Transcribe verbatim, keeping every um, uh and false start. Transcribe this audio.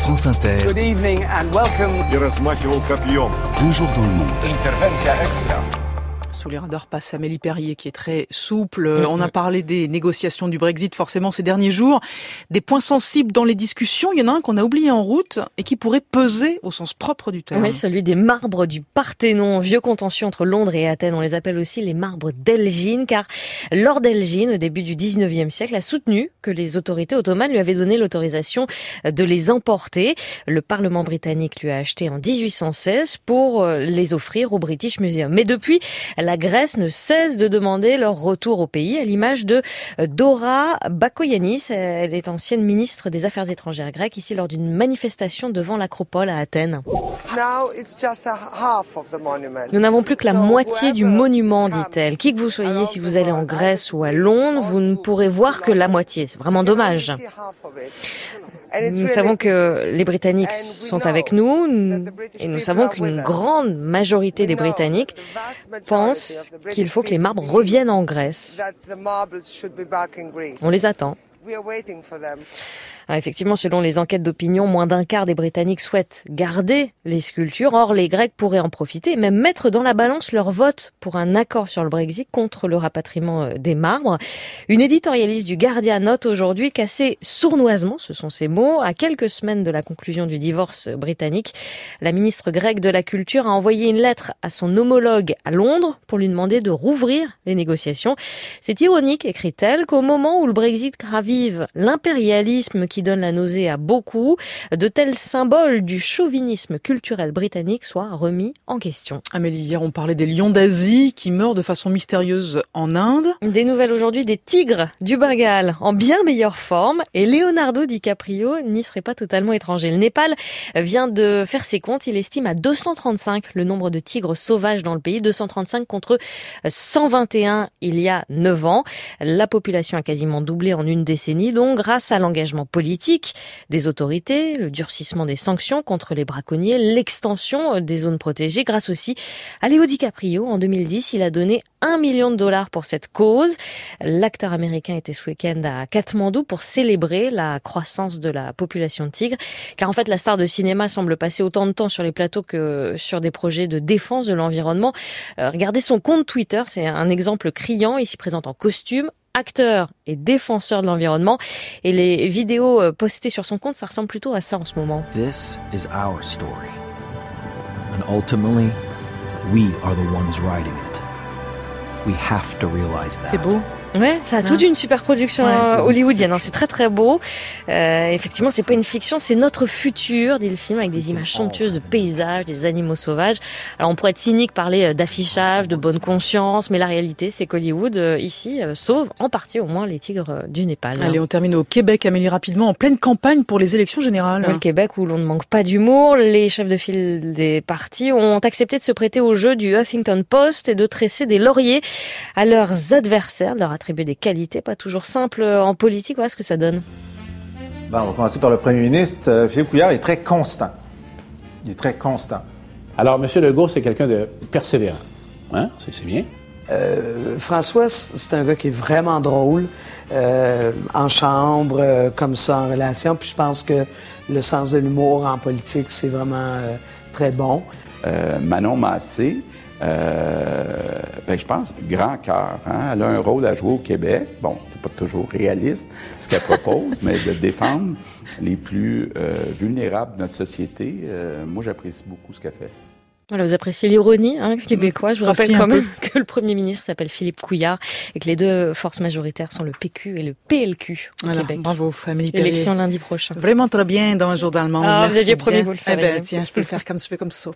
France Inter. Good evening and welcome. Un jour dans le monde. Intervention extra. Sous les radars passe Amélie Perrier qui est très souple. Mmh. On a parlé des négociations du Brexit forcément ces derniers jours. Des points sensibles dans les discussions. Il y en a un qu'on a oublié en route et qui pourrait peser au sens propre du terme. Oui, celui des marbres du Parthénon. Vieux contentieux entre Londres et Athènes. On les appelle aussi les marbres d'Elgine car Lord Elgine, au début du dix-neuvième siècle, a soutenu que les autorités ottomanes lui avaient donné l'autorisation de les emporter. Le Parlement britannique lui a acheté en dix-huit cent seize pour les offrir au British Museum. Mais depuis, la Grèce ne cesse de demander leur retour au pays, à l'image de Dora Bakoyannis. Elle est ancienne ministre des Affaires étrangères grecque, ici lors d'une manifestation devant l'Acropole à Athènes. Nous n'avons plus que la moitié du monument, dit-elle. Qui que vous soyez, si vous allez en Grèce ou à Londres, vous ne pourrez voir que la moitié. C'est vraiment dommage. Nous savons que les Britanniques sont avec nous et nous savons qu'une grande majorité des Britanniques pensent qu'il faut que les marbres reviennent en Grèce. On les attend. Alors effectivement, selon les enquêtes d'opinion, moins d'un quart des Britanniques souhaitent garder les sculptures. Or, les Grecs pourraient en profiter et même mettre dans la balance leur vote pour un accord sur le Brexit contre le rapatriement des marbres. Une éditorialiste du Guardian note aujourd'hui qu'assez sournoisement, ce sont ses mots, à quelques semaines de la conclusion du divorce britannique, la ministre grecque de la Culture a envoyé une lettre à son homologue à Londres pour lui demander de rouvrir les négociations. C'est ironique, écrit-elle, qu'au moment où le Brexit ravive l'impérialisme qui donne la nausée à beaucoup, de tels symboles du chauvinisme culturel britannique soient remis en question. Amélie, hier on parlait des lions d'Asie qui meurent de façon mystérieuse en Inde. Des nouvelles aujourd'hui des tigres du Bengale en bien meilleure forme et Leonardo DiCaprio n'y serait pas totalement étranger. Le Népal vient de faire ses comptes, il estime à deux cent trente-cinq le nombre de tigres sauvages dans le pays, deux cent trente-cinq contre cent vingt et un il y a neuf ans. La population a quasiment doublé en une décennie, donc grâce à l'engagement politique des autorités, le durcissement des sanctions contre les braconniers, l'extension des zones protégées, grâce aussi à Léo DiCaprio. En deux mille dix, il a donné un million de dollars pour cette cause. L'acteur américain était ce week-end à Katmandou pour célébrer la croissance de la population de tigres. Car en fait, la star de cinéma semble passer autant de temps sur les plateaux que sur des projets de défense de l'environnement. Euh, regardez son compte Twitter, c'est un exemple criant. Il s'y présente en costume, acteur et défenseur de l'environnement. Et les vidéos postées sur son compte, ça ressemble plutôt à ça en ce moment. This is our story. And ultimately, we are the ones writing it. We have to realize that. C'est beau. Ouais, ça a toute une super production ouais, hollywoodienne. C'est très très beau. Euh, effectivement, c'est pas une fiction, c'est notre futur, dit le film, avec des images somptueuses de paysages, des animaux sauvages. Alors on pourrait être cynique, parler d'affichage, de bonne conscience, mais la réalité, c'est qu'Hollywood euh, ici euh, sauve en partie au moins les tigres du Népal. Allez, on termine au Québec, Amélie, rapidement, en pleine campagne pour les élections générales. Ouais, le Québec où l'on ne manque pas d'humour, les chefs de file des partis ont accepté de se prêter au jeu du Huffington Post et de tresser des lauriers à leurs adversaires, de leur attribuer des qualités, pas toujours simples en politique. Voilà ce que ça donne. Bon, on va commencer par le premier ministre. Euh, Philippe Couillard est très constant. Il est très constant. Alors, M. Legault, c'est quelqu'un de persévérant. Hein? C'est, c'est bien. Euh, François, c'est un gars qui est vraiment drôle, euh, en chambre, euh, comme ça, en relation. Puis je pense que le sens de l'humour en politique, c'est vraiment euh, très bon. Euh, Manon Massé, Euh, ben, je pense, grand cœur. Hein? Elle a un rôle à jouer au Québec. Bon, c'est pas toujours réaliste ce qu'elle propose, mais de défendre les plus euh, vulnérables de notre société. Euh, moi, j'apprécie beaucoup ce qu'elle fait. Voilà, vous appréciez l'ironie hein, québécois. Je vous rappelle Aussi quand même peu. que le Premier ministre s'appelle Philippe Couillard et que les deux forces majoritaires sont le P Q et le P L Q au voilà, Québec. Bravo, Amélie Perrier. Élection lundi prochain. Vraiment très bien dans Un jour dans le monde. Ah, Merci vous aviez promis bien. vous le faire. Eh ben, tiens, je peux le faire comme je fais comme ça.